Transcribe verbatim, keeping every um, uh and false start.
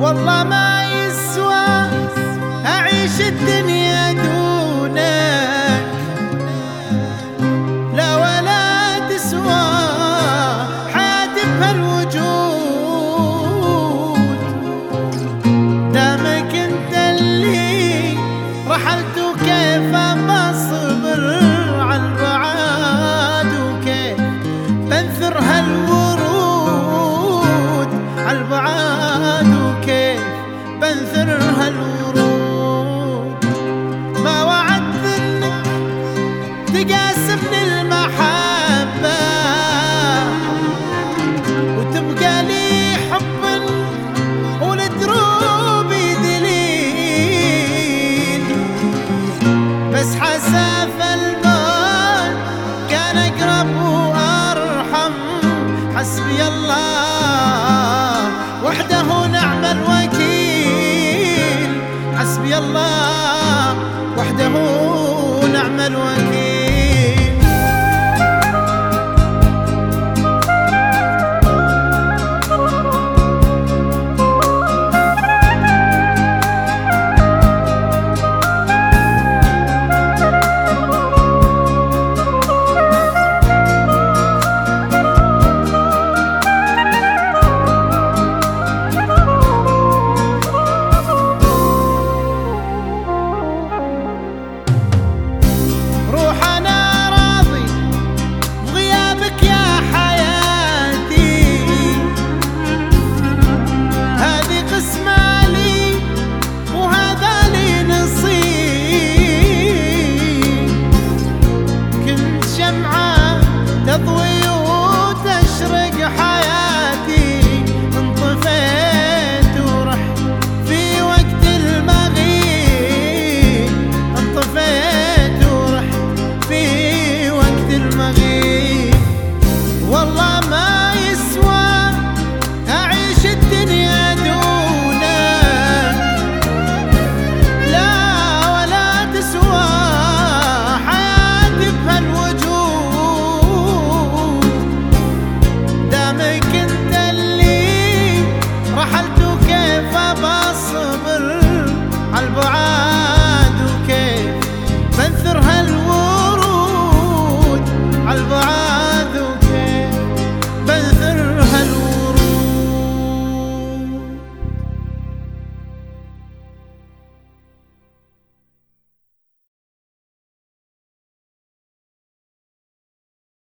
والله ما يسوى أعيش الدنيا دونك، لا ولا تسوى حياتي بهالوجود. دامك انت اللي رحلت وكيف بصبر عالبعاد، وكيف بنثر هالورود عالبعاد، وكيف بنثر هالورود. ما وعدت انك تقاسمني المحبة وتبقى لي حبا ولدروب دليل، بس حساف الموت كان اقرب وارحم. حسبي الله وحده نعم الوكيل، حسبي الله وحده نعم الوكيل. تضوي وتشرق حياتي، انطفيت ورحت في وقت المغيب، انطفيت ورحت في وقت المغيب. والله ما يسوى أعيش الدنيا دونك، لا ولا تسوى حياتي بهالوجود. دامك انت اللي رحلت